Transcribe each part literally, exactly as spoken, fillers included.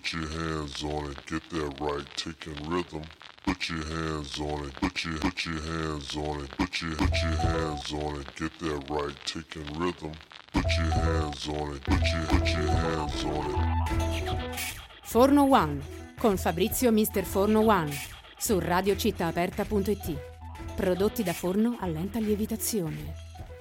Put your hands on it, get that right, taking rhythm. Put your hands on it, put your put your hands on it, put your put your hands on it, get that right, taking rhythm. Put your hands on it, put your put your hands on it. Forno One con Fabrizio mister Forno One su radio città aperta punto it. Prodotti da forno a lenta lievitazione.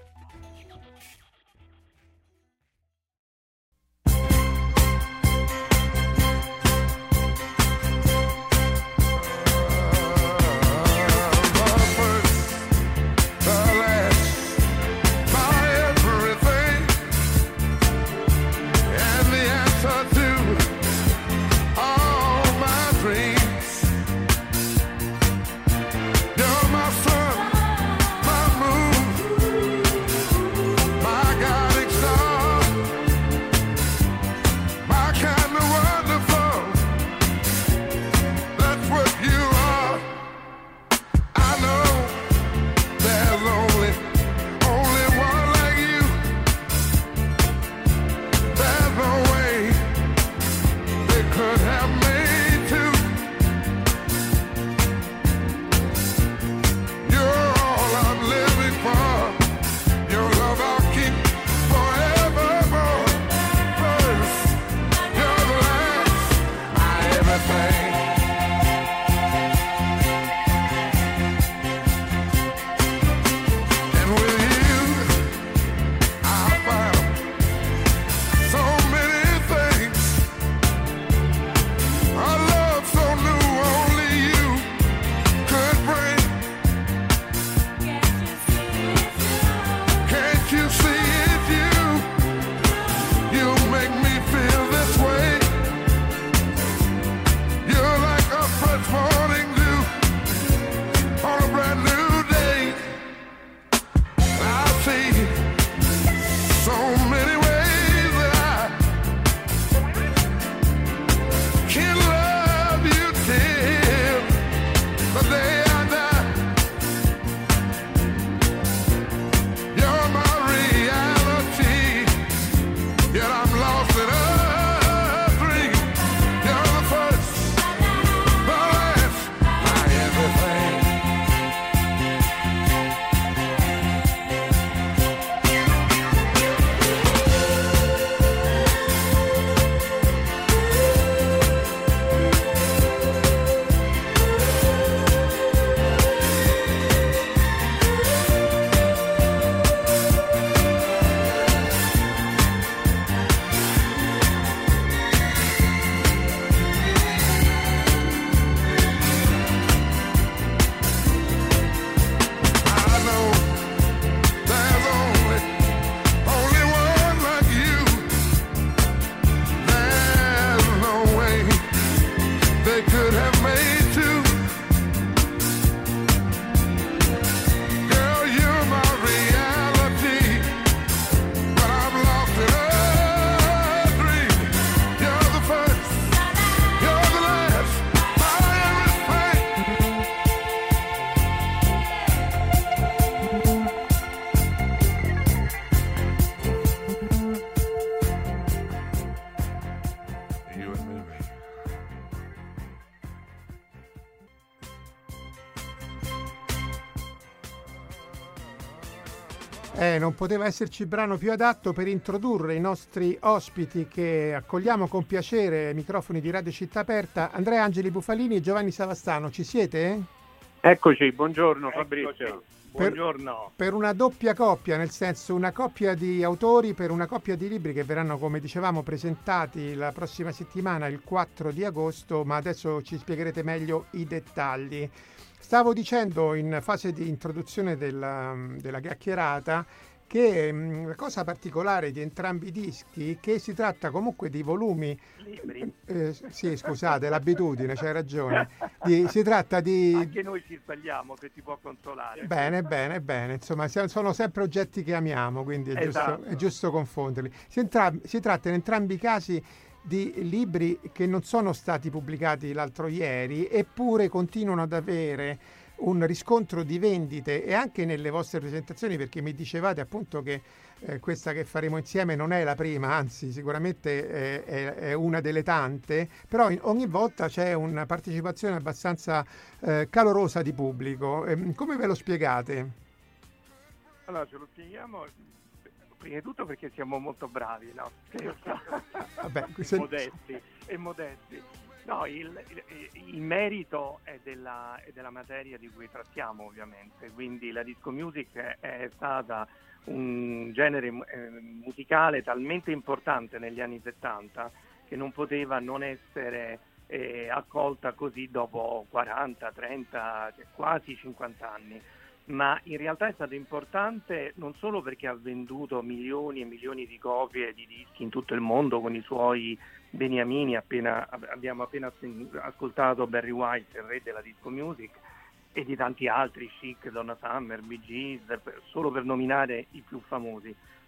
Eh, non poteva esserci brano più adatto per introdurre i nostri ospiti che accogliamo con piacere ai microfoni di Radio Città Aperta. Andrea Angeli Bufalini e Giovanni Savastano, ci siete? Eccoci, buongiorno Fabrizio. Buongiorno. Per, per una doppia coppia, nel senso una coppia di autori per una coppia di libri che verranno, come dicevamo, presentati la prossima settimana, il quattro di agosto, ma adesso ci spiegherete meglio i dettagli. Stavo dicendo in fase di introduzione della, della chiacchierata che mh, la cosa particolare di entrambi i dischi è che si tratta comunque di volumi, libri. Eh, sì, scusate, l'abitudine, c'hai ragione. Di, si tratta di... Anche noi ci sbagliamo, se ti può consolare. Bene, bene, bene. Insomma, sono sempre oggetti che amiamo, quindi è, esatto. giusto, è giusto confonderli. Si, entra, si tratta in entrambi i casi di libri che non sono stati pubblicati l'altro ieri, eppure continuano ad avere un riscontro di vendite e anche nelle vostre presentazioni, perché mi dicevate appunto che eh, questa che faremo insieme non è la prima, anzi sicuramente è, è, è una delle tante, però in, ogni volta c'è una partecipazione abbastanza eh, calorosa di pubblico. Eh, come ve lo spiegate? Allora, ce lo spieghiamo prima di tutto perché siamo molto bravi, no? Vabbè, e, se... modesti, e modesti. No, il, il, il merito è della, è della materia di cui trattiamo, ovviamente, quindi la disco music è, è stata un genere eh, musicale talmente importante negli anni settanta che non poteva non essere eh, accolta così dopo quaranta, trenta, quasi cinquanta anni. Ma in realtà è stato importante non solo perché ha venduto milioni e milioni di copie di dischi in tutto il mondo con i suoi beniamini, appena, abbiamo appena ascoltato Barry White, il re della disco music, e di tanti altri, Chic, Donna Summer, Bee Gees, solo per nominare i più famosi.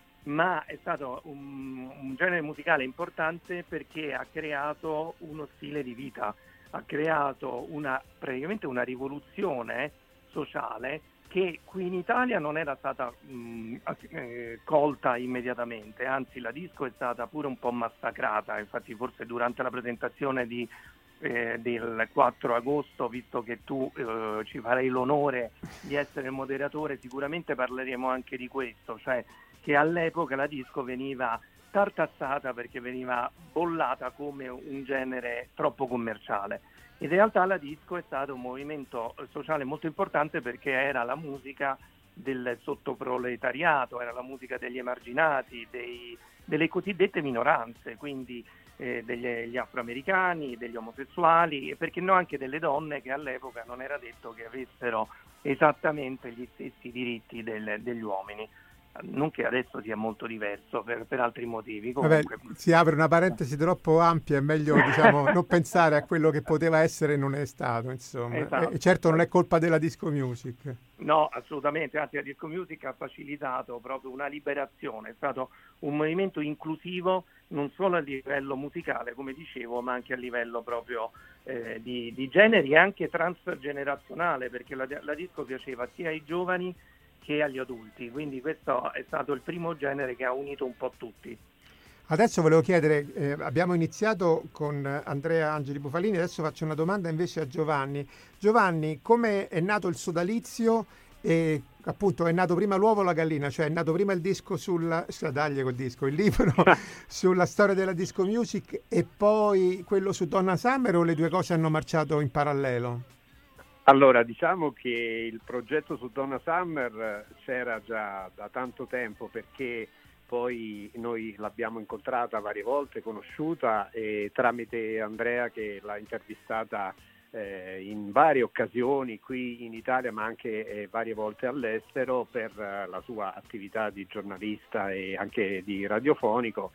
Ma è stato un, un genere musicale importante perché ha creato uno stile di vita, ha creato una, praticamente una rivoluzione sociale che qui in Italia non era stata mh, eh, colta immediatamente, anzi la disco è stata pure un po' massacrata, infatti forse durante la presentazione di, eh, del quattro agosto, visto che tu eh, ci farai l'onore di essere il moderatore, sicuramente parleremo anche di questo, cioè che all'epoca la disco veniva tartassata perché veniva bollata come un genere troppo commerciale. In realtà la disco è stato un movimento sociale molto importante perché era la musica del sottoproletariato, era la musica degli emarginati, dei, delle cosiddette minoranze, quindi eh, degli afroamericani, degli omosessuali e perché no anche delle donne che all'epoca non era detto che avessero esattamente gli stessi diritti del, degli uomini. Non che adesso sia molto diverso per, per altri motivi. Comunque. Vabbè, si apre una parentesi troppo ampia, è meglio diciamo, non pensare a quello che poteva essere e non è stato, insomma. Esatto. E certo non è colpa della disco music. No, assolutamente, anzi la disco music ha facilitato proprio una liberazione, è stato un movimento inclusivo non solo a livello musicale, come dicevo, ma anche a livello proprio eh, di, di generi e anche transgenerazionale, perché la, la disco piaceva sia ai giovani che agli adulti, quindi questo è stato il primo genere che ha unito un po' tutti. Adesso volevo chiedere, eh, abbiamo iniziato con Andrea Angeli Bufalini, adesso faccio una domanda invece a Giovanni. Giovanni, come è nato il sodalizio? E appunto è nato prima l'uovo o la gallina, cioè è nato prima il disco sulla, sulla taglia col disco, il libro sulla storia della disco music e poi quello su Donna Summer, o le due cose hanno marciato in parallelo? Allora, diciamo che il progetto su Donna Summer c'era già da tanto tempo perché poi noi l'abbiamo incontrata varie volte, conosciuta e tramite Andrea che l'ha intervistata eh, in varie occasioni qui in Italia ma anche eh, varie volte all'estero per eh, la sua attività di giornalista e anche di radiofonico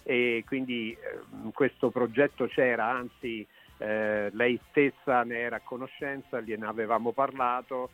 e quindi eh, questo progetto c'era, anzi Eh, lei stessa ne era a conoscenza, gliene avevamo parlato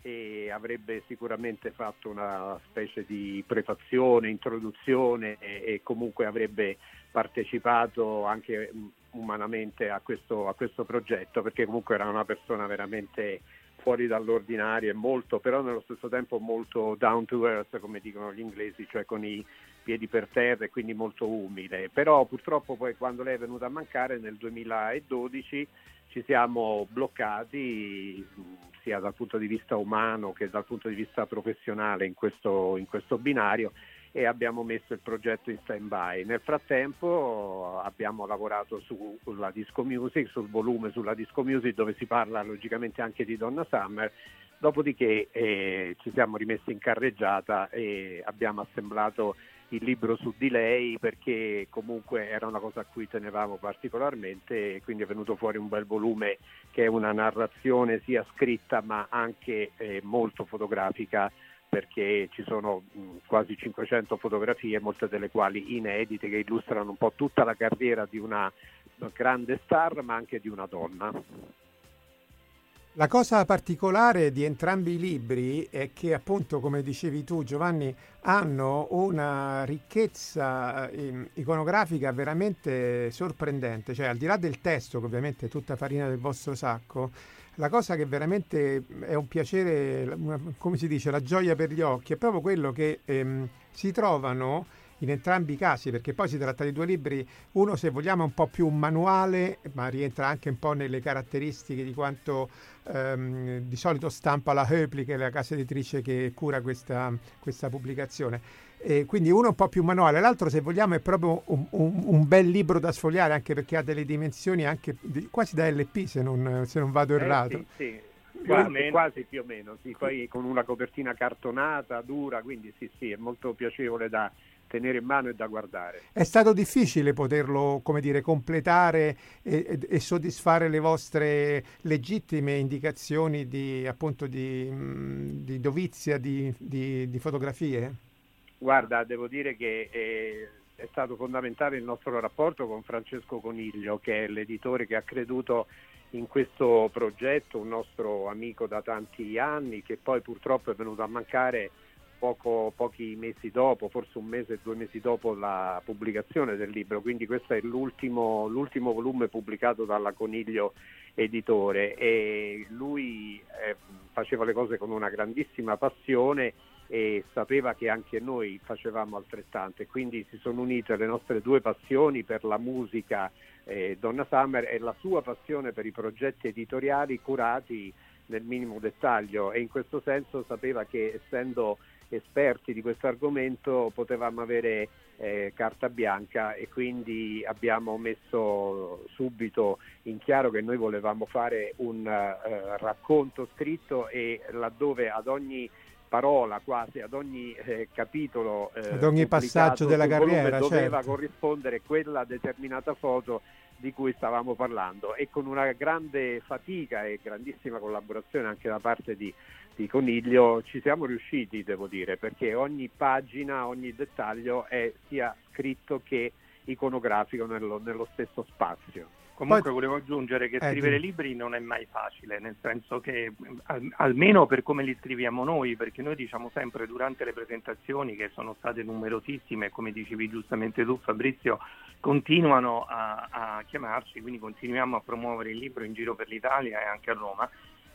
e avrebbe sicuramente fatto una specie di prefazione, introduzione e, e comunque avrebbe partecipato anche umanamente a questo, a questo progetto perché comunque era una persona veramente fuori dall'ordinario e molto, però nello stesso tempo molto down to earth, come dicono gli inglesi, cioè con i piedi per terra e quindi molto umile. Però purtroppo poi quando lei è venuta a mancare nel duemiladodici ci siamo bloccati sia dal punto di vista umano che dal punto di vista professionale in questo, in questo binario e abbiamo messo il progetto in stand-by. Nel frattempo abbiamo lavorato su, sulla disco music, sul volume sulla disco music dove si parla logicamente anche di Donna Summer, dopodiché eh, ci siamo rimessi in carreggiata e abbiamo assemblato il libro su di lei perché comunque era una cosa a cui tenevamo particolarmente e quindi è venuto fuori un bel volume che è una narrazione sia scritta ma anche eh, molto fotografica perché ci sono mh, quasi cinquecento fotografie, molte delle quali inedite, che illustrano un po' tutta la carriera di una grande star ma anche di una donna. La cosa particolare di entrambi i libri è che, appunto, come dicevi tu, Giovanni, hanno una ricchezza eh, iconografica veramente sorprendente. Cioè, al di là del testo, che ovviamente è tutta farina del vostro sacco, la cosa che veramente è un piacere, una, come si dice, la gioia per gli occhi, è proprio quello che ehm, si trovano in entrambi i casi, perché poi si tratta di due libri, uno, se vogliamo, è un po' più un manuale, ma rientra anche un po' nelle caratteristiche di quanto ehm, di solito stampa la Hoepli, che è la casa editrice che cura questa, questa pubblicazione. E quindi uno è un po' più manuale, l'altro, se vogliamo, è proprio un, un, un bel libro da sfogliare, anche perché ha delle dimensioni anche di, quasi da L P, se non, se non vado errato. Eh, sì, sì. Quasi, quasi più o meno, sì. Poi con una copertina cartonata, dura, quindi sì, sì, è molto piacevole da tenere in mano e da guardare. È stato difficile poterlo, come dire, completare e, e, e soddisfare le vostre legittime indicazioni di, appunto, di, di dovizia di, di, di fotografie? Guarda, devo dire che è, è stato fondamentale il nostro rapporto con Francesco Coniglio, che è l'editore che ha creduto in questo progetto, un nostro amico da tanti anni, che poi purtroppo è venuto a mancare Poco, pochi mesi dopo, forse un mese, due mesi dopo la pubblicazione del libro, quindi questo è l'ultimo, l'ultimo volume pubblicato dalla Coniglio Editore, e lui eh, faceva le cose con una grandissima passione e sapeva che anche noi facevamo altrettanto, e quindi si sono unite le nostre due passioni per la musica, eh, Donna Summer, e la sua passione per i progetti editoriali curati nel minimo dettaglio, e in questo senso sapeva che, essendo esperti di questo argomento, potevamo avere eh, carta bianca, e quindi abbiamo messo subito in chiaro che noi volevamo fare un uh, racconto scritto, e laddove ad ogni parola, quasi ad ogni eh, capitolo, eh, ad ogni passaggio della carriera, doveva certo, corrispondere quella determinata foto di cui stavamo parlando, e con una grande fatica e grandissima collaborazione anche da parte di, di Coniglio ci siamo riusciti, devo dire, perché ogni pagina, ogni dettaglio è sia scritto che iconografico nello, nello stesso spazio. Comunque Poi, volevo aggiungere che eh, scrivere di... libri non è mai facile, nel senso che al, almeno per come li scriviamo noi, perché noi diciamo sempre durante le presentazioni, che sono state numerosissime, come dicevi giustamente tu, Fabrizio, continuano a, a chiamarci, quindi continuiamo a promuovere il libro in giro per l'Italia e anche a Roma.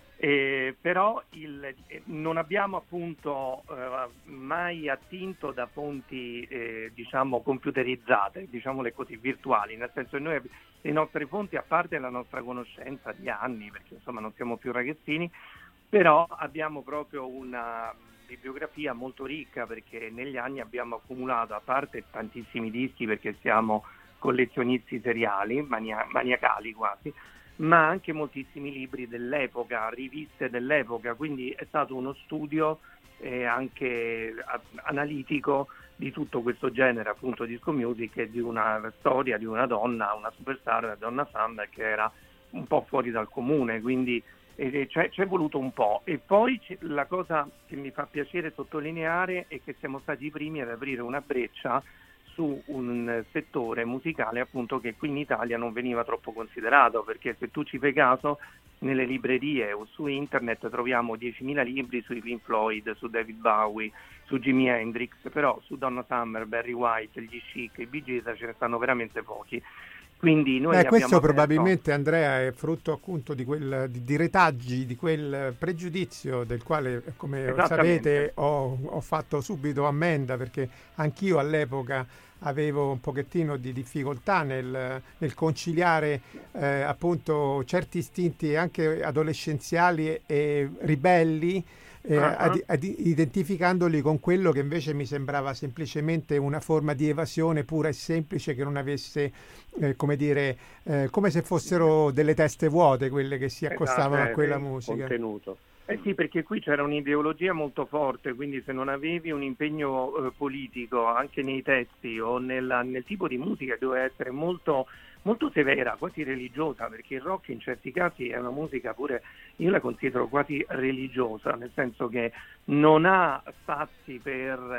Eh, però il, non abbiamo appunto eh, mai attinto da fonti eh, diciamo computerizzate, diciamole così, virtuali, nel senso che noi le nostre fonti, a parte la nostra conoscenza di anni, perché insomma non siamo più ragazzini, però abbiamo proprio una bibliografia molto ricca, perché negli anni abbiamo accumulato, a parte tantissimi dischi, perché siamo collezionisti seriali, mania- maniacali quasi, ma anche moltissimi libri dell'epoca, riviste dell'epoca, quindi è stato uno studio eh, anche a- analitico di tutto questo genere, appunto disco music, e di una storia di una donna, una superstar, la Donna Summer, che era un po' fuori dal comune, quindi eh, c'è, c'è voluto un po'. E poi la cosa che mi fa piacere sottolineare è che siamo stati i primi ad aprire una breccia su un settore musicale, appunto, che qui in Italia non veniva troppo considerato, perché se tu ci fai caso, nelle librerie o su internet troviamo diecimila libri sui Pink Floyd, su David Bowie, su Jimi Hendrix, però su Donna Summer, Barry White, gli Chic, i Bee Gees ce ne stanno veramente pochi. Quindi noi Beh, questo abbiamo probabilmente, aperto... Andrea, è frutto appunto di, quel, di, di retaggi, di quel pregiudizio del quale, come sapete, ho, ho fatto subito ammenda, perché anch'io all'epoca avevo un pochettino di difficoltà nel, nel conciliare eh, appunto certi istinti anche adolescenziali e, e ribelli, eh, uh-huh. ad, ad, identificandoli con quello che invece mi sembrava semplicemente una forma di evasione pura e semplice, che non avesse eh, come dire eh, come se fossero delle teste vuote quelle che si accostavano esatto, a quella musica. Contenuto. Eh sì, perché qui c'era un'ideologia molto forte, quindi se non avevi un impegno eh, politico anche nei testi o nella, nel tipo di musica, doveva essere molto, molto severa, quasi religiosa, perché il rock in certi casi è una musica pure, io la considero quasi religiosa, nel senso che non ha spazi per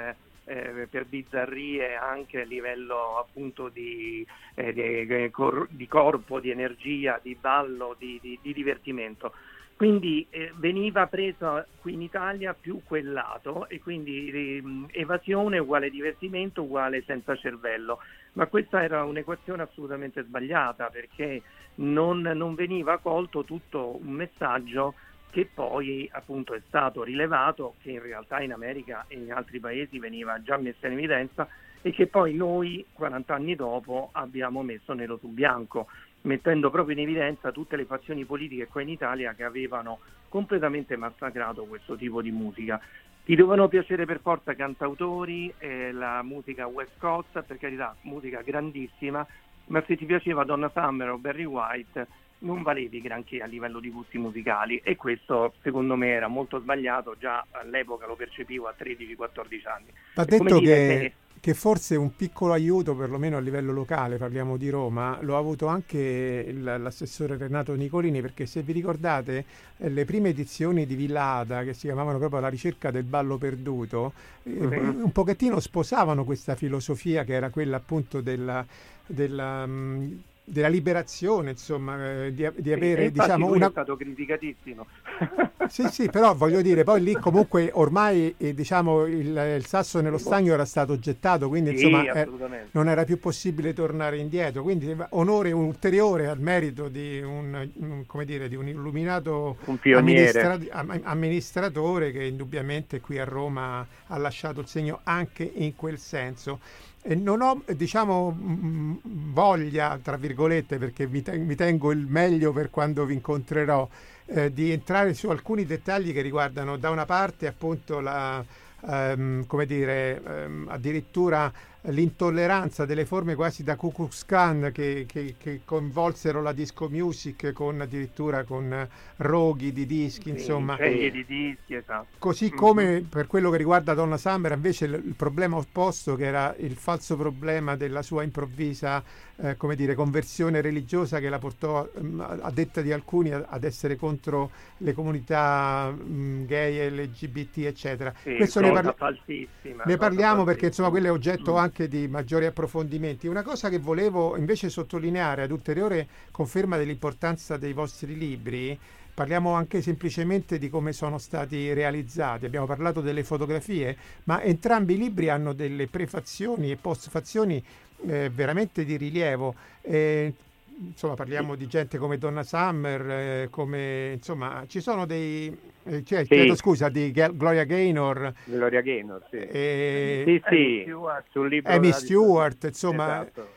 eh, per bizzarrie anche a livello appunto di, eh, di, di corpo, di energia, di ballo, di, di, di divertimento. Quindi eh, veniva preso qui in Italia più quel lato, e quindi eh, evasione uguale divertimento uguale senza cervello, ma questa era un'equazione assolutamente sbagliata, perché non, non veniva colto tutto un messaggio che poi appunto è stato rilevato, che in realtà in America e in altri paesi veniva già messa in evidenza, e che poi noi quaranta anni dopo abbiamo messo nero su bianco, mettendo proprio in evidenza tutte le fazioni politiche qua in Italia che avevano completamente massacrato questo tipo di musica. Ti devono piacere per forza cantautori, eh, la musica West Coast, per carità, musica grandissima, ma se ti piaceva Donna Summer o Barry White non valevi granché a livello di gusti musicali, e questo secondo me era molto sbagliato, già all'epoca lo percepivo a tredici quattordici anni. Va detto che, che forse un piccolo aiuto, perlomeno a livello locale, parliamo di Roma, lo ha avuto anche il, l'assessore Renato Nicolini, perché se vi ricordate eh, le prime edizioni di Villa Ada, che si chiamavano proprio La ricerca del ballo perduto, eh, mm-hmm. un pochettino sposavano questa filosofia che era quella appunto della... della mh, della liberazione, insomma, eh, di, di avere, sì, diciamo, lui una... è stato criticatissimo. Sì, sì, però voglio dire, poi lì comunque ormai eh, diciamo il, il sasso nello stagno era stato gettato, quindi sì, insomma eh, non era più possibile tornare indietro, quindi onore ulteriore al merito di un, un come dire, di un illuminato un pioniere. Amministra- amministratore che indubbiamente qui a Roma ha lasciato il segno anche in quel senso. E non ho, diciamo, voglia, tra virgolette, perché mi, ten- mi tengo il meglio per quando vi incontrerò, eh, di entrare su alcuni dettagli che riguardano da una parte appunto la, ehm, come dire, ehm, addirittura l'intolleranza delle forme quasi da Ku Klux Klan che, che, che coinvolsero la disco music, con addirittura con roghi di dischi, sì, insomma, ceglie di dischi, esatto. Così come mm-hmm. per quello che riguarda Donna Summer, invece il, il problema opposto, che era il falso problema della sua improvvisa eh, come dire, conversione religiosa, che la portò mh, a detta di alcuni a, ad essere contro le comunità mh, gay, L G B T eccetera. Sì, Questo ne, parli- falsissima, ne parliamo falsissima. Perché insomma quello è oggetto mm. anche di maggiori approfondimenti. Una cosa che volevo invece sottolineare, ad ulteriore conferma dell'importanza dei vostri libri, parliamo anche semplicemente di come sono stati realizzati. Abbiamo parlato delle fotografie, ma entrambi i libri hanno delle prefazioni e postfazioni eh, veramente di rilievo. Eh, insomma, parliamo di gente come Donna Summer, eh, come insomma, ci sono dei eh, cioè, sì. chiedo scusa, di G- Gloria Gaynor. Gloria Gaynor, sì. Eh, sì, sì, Stewart, sul libro Amy di... Stewart, insomma. Esatto.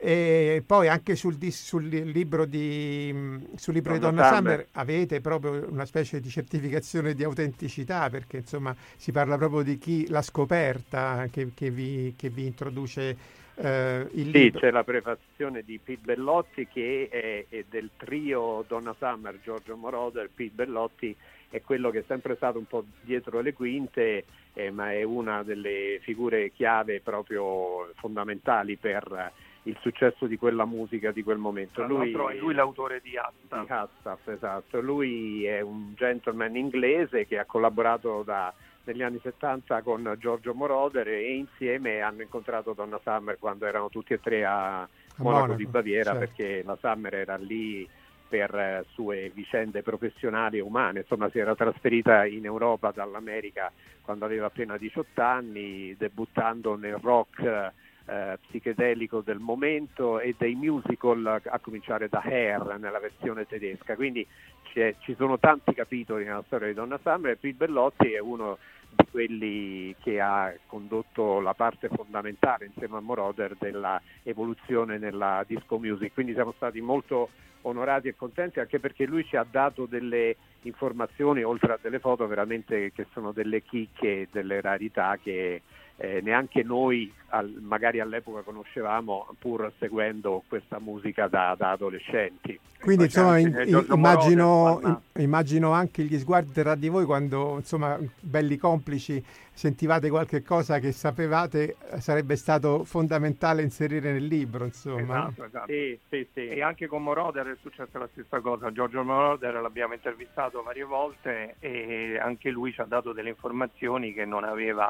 E poi anche sul, sul libro di sul libro Donna di Donna Summer. Summer avete proprio una specie di certificazione di autenticità, perché insomma si parla proprio di chi l'ha scoperta, che, che, vi, che vi introduce eh, il sì, libro. C'è la prefazione di Pete Bellotti, che è, è del trio Donna Summer, Giorgio Moroder. Pete Bellotti è quello che è sempre stato un po' dietro le quinte, eh, ma è una delle figure chiave proprio fondamentali per il successo di quella musica di quel momento. Lui, lui è l'autore di Hastaff. Di Hastaff, esatto. Lui è un gentleman inglese che ha collaborato da, negli anni settanta con Giorgio Moroder, e insieme hanno incontrato Donna Summer quando erano tutti e tre a, a Monaco, Monaco di Baviera, certo. Perché la Summer era lì per sue vicende professionali e umane, insomma si era trasferita in Europa dall'America quando aveva appena diciotto anni, debuttando nel rock Eh, psichedelico del momento e dei musical, a cominciare da Hair nella versione tedesca. Quindi c'è, ci sono tanti capitoli nella storia di Donna Summer, e Pete Bellotti è uno di quelli che ha condotto la parte fondamentale insieme a Moroder della evoluzione nella disco music. Quindi siamo stati molto onorati e contenti, anche perché lui ci ha dato delle informazioni, oltre a delle foto, veramente che sono delle chicche, delle rarità che Eh, neanche noi al, magari all'epoca conoscevamo, pur seguendo questa musica da, da adolescenti. Quindi insomma in, in, immagino, in, immagino anche gli sguardi tra di voi quando, insomma, belli complici, sentivate qualche cosa che sapevate sarebbe stato fondamentale inserire nel libro, insomma. Esatto, esatto. Sì, sì, sì. E anche con Moroder è successa la stessa cosa. Giorgio Moroder l'abbiamo intervistato varie volte e anche lui ci ha dato delle informazioni che non aveva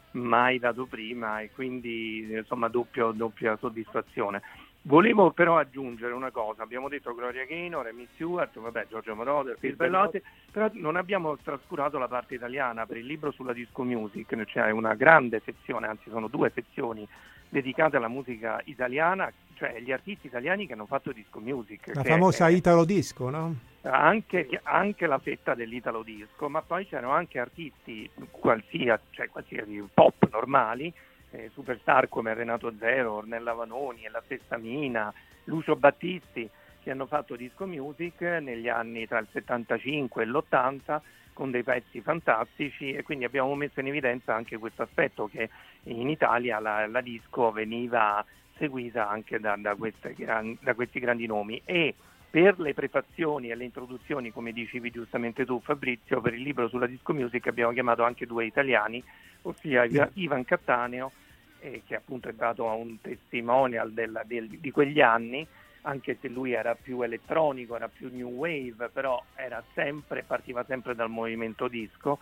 mai dato prima, e quindi insomma doppio, doppia soddisfazione. Volevo però aggiungere una cosa: abbiamo detto Gloria Gaynor, Amy Stewart, vabbè, Giorgio Moroder, Phil Bellotti, però non abbiamo trascurato la parte italiana. Per il libro sulla disco music c'è una grande sezione, anzi sono due sezioni dedicate alla musica italiana, cioè gli artisti italiani che hanno fatto disco music. La famosa è, Italo Disco, no? Anche, anche la fetta dell'Italo Disco, ma poi c'erano anche artisti qualsiasi, cioè qualsiasi pop normali, eh, superstar come Renato Zero, Ornella Vanoni e la stessa Mina, Lucio Battisti, che hanno fatto disco music negli anni tra il settantacinque e l'ottanta con dei pezzi fantastici, e quindi abbiamo messo in evidenza anche questo aspetto, che in Italia la, la disco veniva seguita anche da, da, queste, da questi grandi nomi. E per le prefazioni e le introduzioni, come dicevi giustamente tu Fabrizio, per il libro sulla disco music abbiamo chiamato anche due italiani, ossia Ivan Cattaneo, eh, che appunto è dato un testimonial della, del, di quegli anni, anche se lui era più elettronico, era più new wave, però era sempre, partiva sempre dal movimento disco,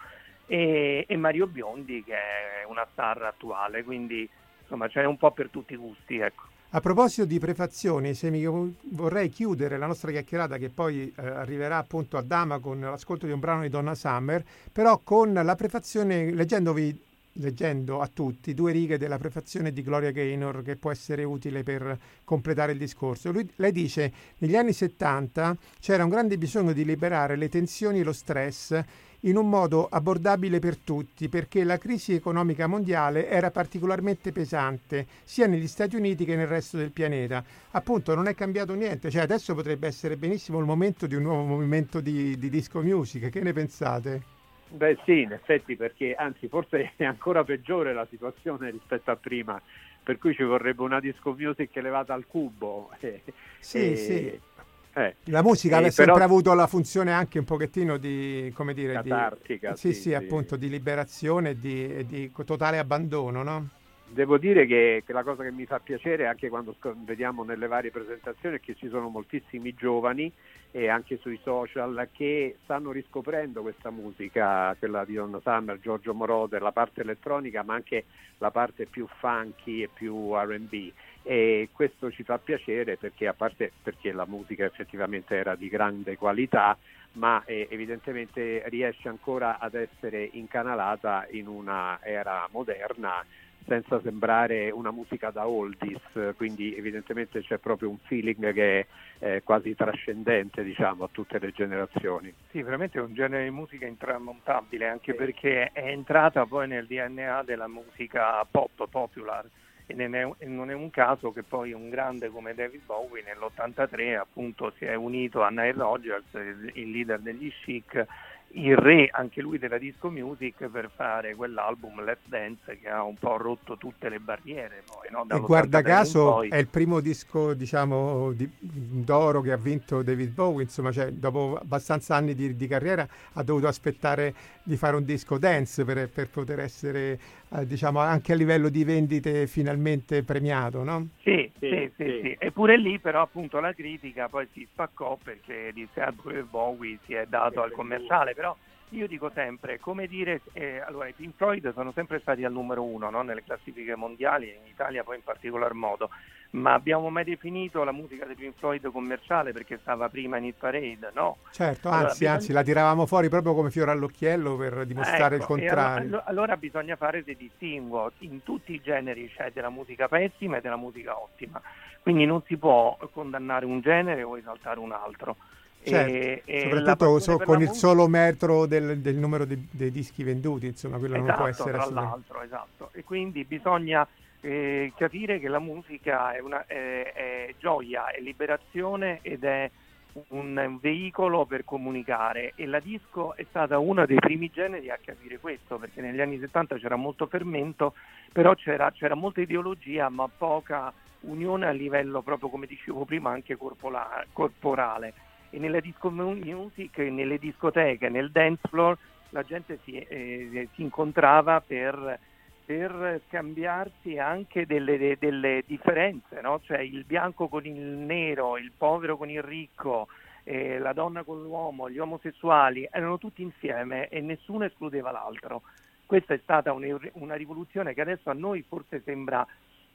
e, e Mario Biondi, che è una star attuale, quindi insomma c'è un po' per tutti i gusti, ecco. A proposito di prefazioni, se mi vorrei chiudere la nostra chiacchierata, che poi eh, arriverà appunto a Dama con l'ascolto di un brano di Donna Summer, però con la prefazione, leggendovi, leggendo a tutti due righe della prefazione di Gloria Gaynor, che può essere utile per completare il discorso. Lui, lei dice: negli anni settanta c'era un grande bisogno di liberare le tensioni e lo stress in un modo abbordabile per tutti, perché la crisi economica mondiale era particolarmente pesante sia negli Stati Uniti che nel resto del pianeta. Appunto non è cambiato niente, cioè adesso potrebbe essere benissimo il momento di un nuovo movimento di, di disco music. Che ne pensate? Beh sì, in effetti, perché anzi forse è ancora peggiore la situazione rispetto a prima, per cui ci vorrebbe una disco music elevata al cubo. Sì, e... sì. Eh, la musica eh, ha sempre però... avuto la funzione anche un pochettino di, come dire, catartica, di, sì, sì, sì, sì, appunto di liberazione e di, e di totale abbandono, no? Devo dire che, che la cosa che mi fa piacere anche quando vediamo nelle varie presentazioni è che ci sono moltissimi giovani, e anche sui social, che stanno riscoprendo questa musica, quella di Donna Summer, Giorgio Moroder, la parte elettronica, ma anche la parte più funky e più R and B. E questo ci fa piacere, perché a parte perché la musica effettivamente era di grande qualità, ma eh, evidentemente riesce ancora ad essere incanalata in una era moderna senza sembrare una musica da oldies, quindi evidentemente c'è proprio un feeling che è eh, quasi trascendente, diciamo, a tutte le generazioni. Sì, veramente è un genere di musica intramontabile, anche sì, perché è entrata poi nel D N A della musica pop, popular, e non è un caso che poi un grande come David Bowie nell'ottantatré appunto si è unito a Nile Rodgers, il leader degli Chic, il re anche lui della disco music, per fare quell'album Let's Dance, che ha un po' rotto tutte le barriere poi, no? E guarda caso è il primo disco, diciamo, di, d'oro che ha vinto David Bowie, insomma, cioè, dopo abbastanza anni di, di carriera ha dovuto aspettare di fare un disco dance per, per poter essere eh, diciamo anche a livello di vendite finalmente premiato, no? Sì, sì, sì, sì, sì. sì. Eppure lì però appunto la critica poi si spaccò, perché disse ah, pure Bowie si è dato al commerciale, però io dico sempre, come dire, eh, allora i Pink Floyd sono sempre stati al numero uno, no? Nelle classifiche mondiali, in Italia poi in particolar modo, ma abbiamo mai definito la musica dei Pink Floyd commerciale perché stava prima in Hit Parade? No. Certo, allora, anzi, bisogna... anzi la tiravamo fuori proprio come fiore all'occhiello per dimostrare ecco, il contrario. Allora, allora bisogna fare dei distinguo, in tutti i generi c'è della musica pessima e della musica ottima, quindi non si può condannare un genere o esaltare un altro. Certo, e, e soprattutto so, con il musica... solo metro del, del numero di, dei dischi venduti, insomma, quello esatto, non può essere tra l'altro, esatto. E quindi bisogna eh, capire che la musica è, una, è, è gioia, è liberazione ed è un, un veicolo per comunicare, e la disco è stata uno dei primi generi a capire questo, perché negli anni settanta c'era molto fermento, però c'era, c'era molta ideologia ma poca unione a livello proprio, come dicevo prima, anche corpola, corporale. E nella disco music, nelle discoteche, nel dance floor, la gente si, eh, si incontrava per, per scambiarsi anche delle, delle differenze, no? Cioè il bianco con il nero, il povero con il ricco, eh, la donna con l'uomo, gli omosessuali, erano tutti insieme e nessuno escludeva l'altro. questa è stata un, una rivoluzione che adesso a noi forse sembra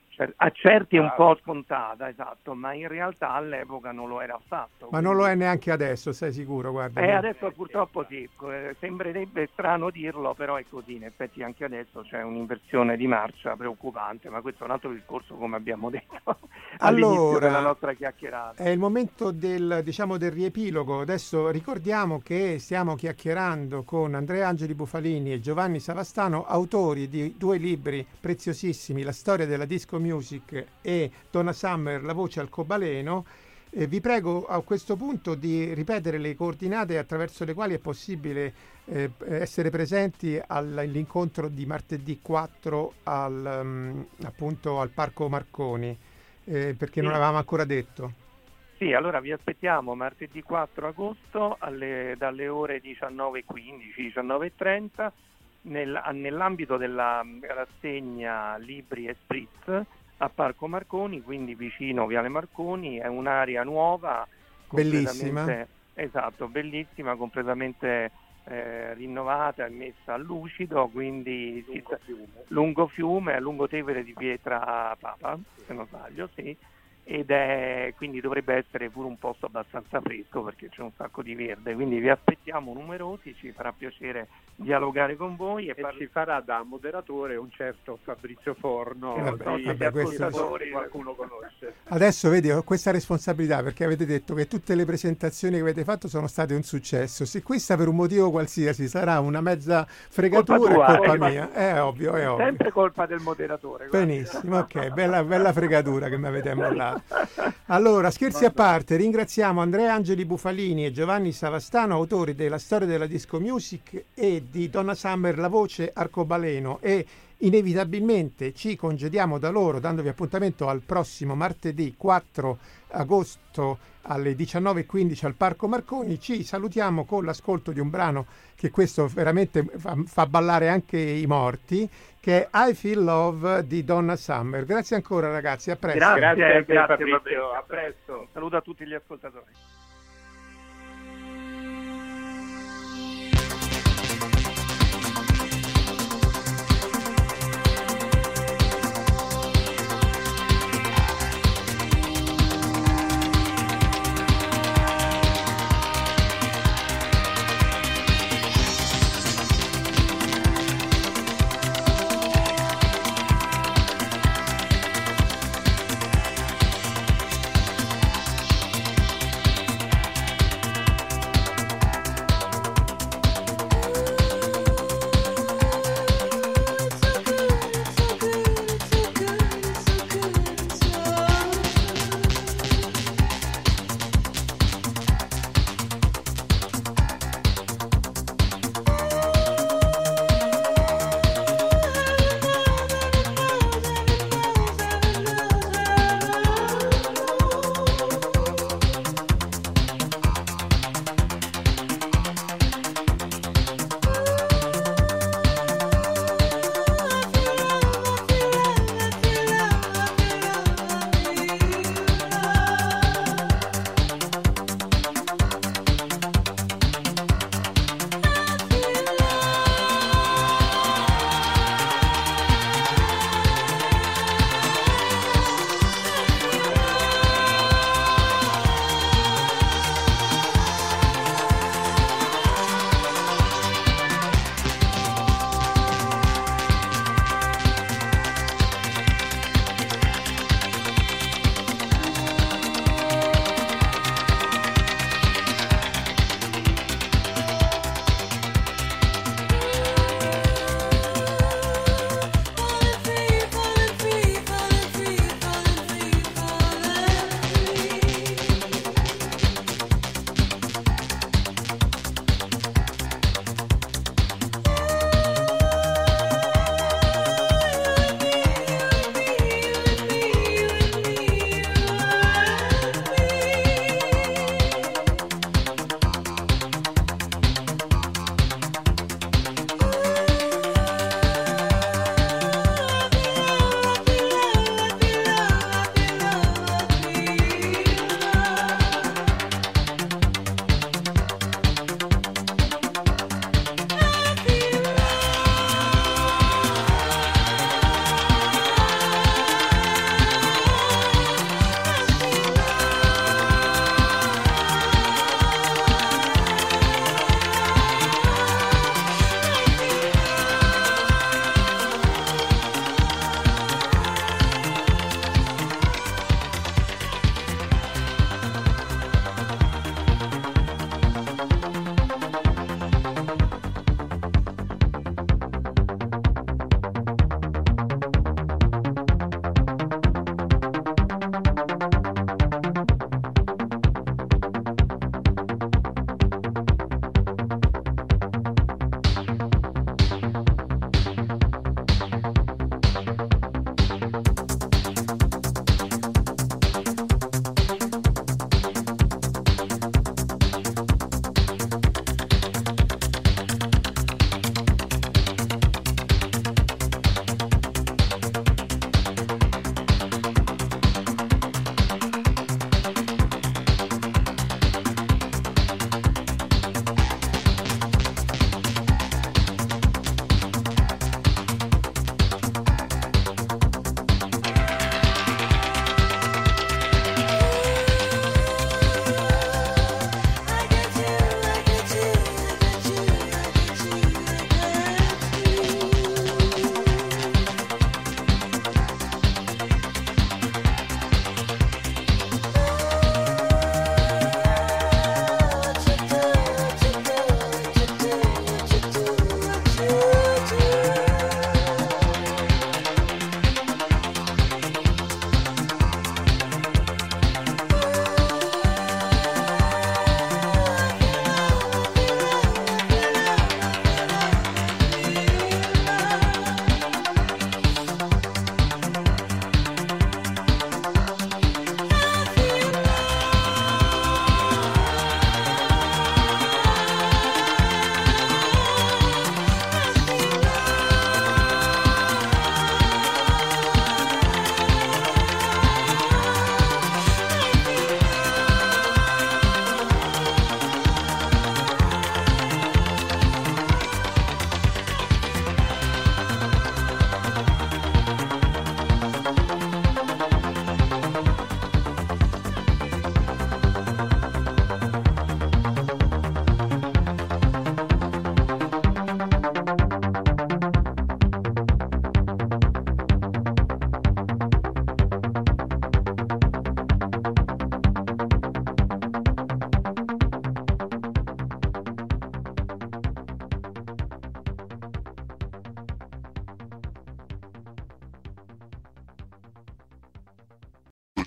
a certi è un po' scontata, esatto, ma in realtà all'epoca non lo era affatto. Ma non lo è neanche adesso, sei sicuro? Guarda. Eh, adesso purtroppo sì, sembrerebbe strano dirlo, però è così, in effetti anche adesso c'è un'inversione di marcia preoccupante, ma questo è un altro discorso, come abbiamo detto all'inizio allora, della nostra chiacchierata. È il momento del, diciamo, del riepilogo. Adesso ricordiamo che stiamo chiacchierando con Andrea Angeli Bufalini e Giovanni Savastano, autori di due libri preziosissimi, La storia della disco music e Donna Summer, la voce arcobaleno. Eh, vi prego a questo punto di ripetere le coordinate attraverso le quali è possibile eh, essere presenti all'incontro di martedì quattro al, um, appunto al Parco Marconi, eh, perché sì. non avevamo ancora detto. Sì, allora vi aspettiamo martedì quattro agosto alle, dalle ore diciannove e quindici, diciannove e trenta nel, nell'ambito della rassegna Libri e Spritz a Parco Marconi, quindi vicino Viale Marconi. È un'area nuova, bellissima, esatto, bellissima, completamente eh, rinnovata e messa a lucido, quindi lungo, si, fiume. lungo fiume, a lungotevere di Pietra Papa, se non sbaglio, sì. Ed è, quindi dovrebbe essere pure un posto abbastanza fresco perché c'è un sacco di verde, quindi vi aspettiamo numerosi, ci farà piacere dialogare con voi e, e parli... ci farà da moderatore un certo Fabrizio Forno, eh vabbè, di vabbè, ascoltatori qualcuno conosce. Adesso vedi, ho questa responsabilità perché avete detto che tutte le presentazioni che avete fatto sono state un successo. Se questa per un motivo qualsiasi sarà una mezza fregatura, colpa tua, è colpa colpa mia, è ovvio, è ovvio. Sempre colpa del moderatore. Benissimo, ok, bella, bella fregatura che mi avete mollato. Allora, scherzi a parte, ringraziamo Andrea Angeli Bufalini e Giovanni Savastano, autori della storia della disco music e di Donna Summer, la voce arcobaleno, e inevitabilmente ci congediamo da loro dandovi appuntamento al prossimo martedì quattro agosto alle diciannove e quindici al Parco Marconi. Ci salutiamo con l'ascolto di un brano che questo veramente fa, fa ballare anche i morti, che è I Feel Love di Donna Summer. Grazie ancora ragazzi, a presto. Grazie, grazie, grazie Fabrizio, a presto. Saluto a tutti gli ascoltatori.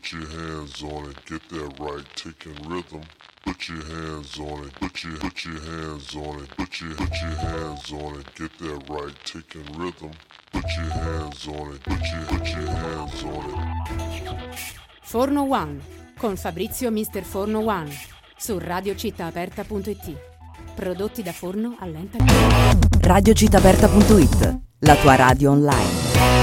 Put your hands on it, get that right, taking rhythm. Put your hands on it, put your put your hands on it, put your put your hands on it, get that right, taking rhythm. Put your hands on it, put your put your hands on it. Forno One con Fabrizio mister Forno One su radio città aperta punto it. Prodotti da forno a lenta. radio città aperta punto it, la tua radio online.